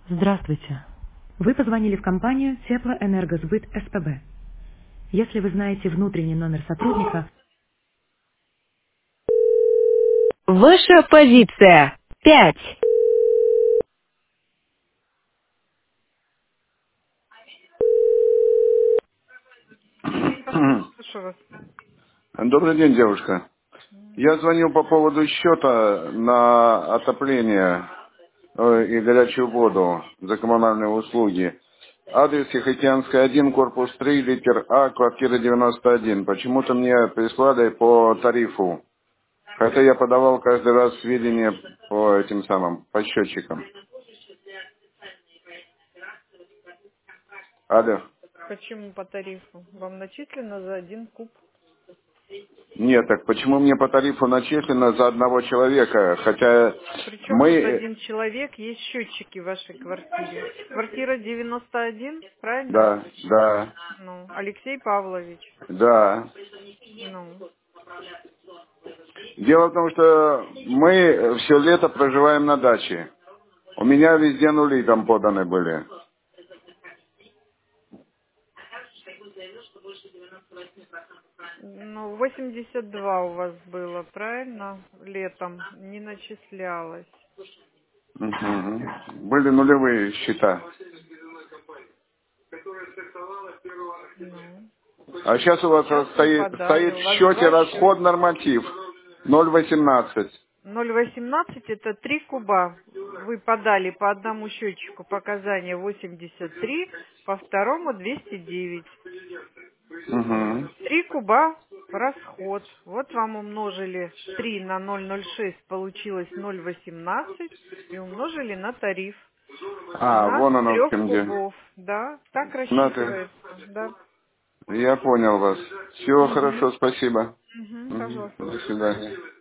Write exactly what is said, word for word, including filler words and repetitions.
Здравствуйте. Вы позвонили в компанию Теплоэнергосбыт СПБ. Если вы знаете внутренний номер сотрудника... Ваша позиция. Пять. Мгм. Слушаю вас. Добрый день, девушка. Я звонил по поводу счета на отопление э, и горячую воду за коммунальные услуги. Адрес Тихоокеанская, один, корпус три, литер А, квартира девяносто один. Почему-то мне прислали по тарифу. Хотя я подавал каждый раз сведения по этим самым, по счетчикам. Алло. Почему по тарифу? Вам начислено за один куб. Нет, так почему мне по тарифу начислено за одного человека? Хотя Причем тут мы... один человек, есть счетчики в вашей квартире. Квартира девяносто один, правильно? Да, да, Ну, Алексей Павлович. да. Ну, Дело в том, что мы все лето проживаем на даче. У меня везде нули там поданы были. ну, восемьдесят два у вас было, правильно? Летом не начислялось. Мгм. Были нулевые счета. Ну, А сейчас у вас сейчас мы стоит, подали. стоит в У вас счете два расход счета. норматив ноль восемнадцать. ноль восемнадцать это три куба. Вы подали по одному счетчику показания восемьдесят три, по второму двести девять. Угу. три куба расход. Вот вам умножили три на ноль целых ноль шесть, получилось ноль восемнадцать и умножили на тариф. А, На вон оно в трех чем дело. кубов. Да, так Смотри, рассчитывается. Да. я понял вас. Всего Угу. хорошо, спасибо. Угу, Мгм. пожалуйста. До свидания.